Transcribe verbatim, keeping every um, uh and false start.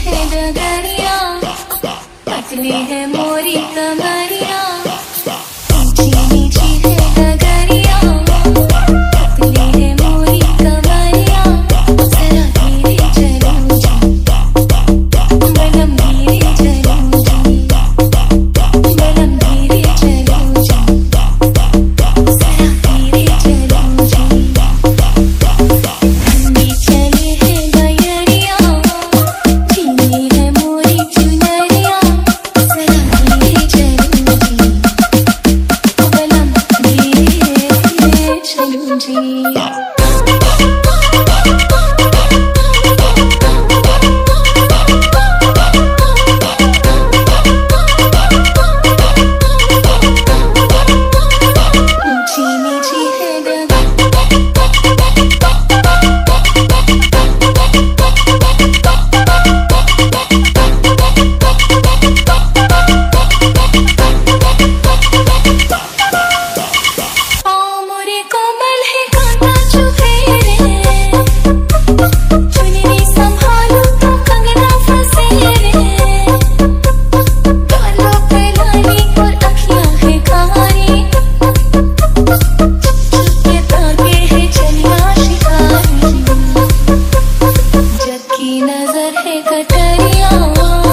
है डगरिया, पतली है मोरी कमरिया। मीठी मीठी है डगरिया, पतली है मोरी कमरिया। जरा धीरे चलो जी, बलम धीरे चलो जी, बलम धीरे चलो जी, जरा धीरे चलो जी। ठंडी चली है गयरिया, झीली है मोरी चुनरिया। जरा धीरे चलो जी, बलम धीरे चलो जी। मीठी मीठी है मोरे कोमल है कांटा चुभे रे, चुनरी संभालो तो कंगना फंसे रे। गालों पे लाली और अखियां है कारी, चुपके ताके है चलिया शिकारी। जग की नजर है कटरिया।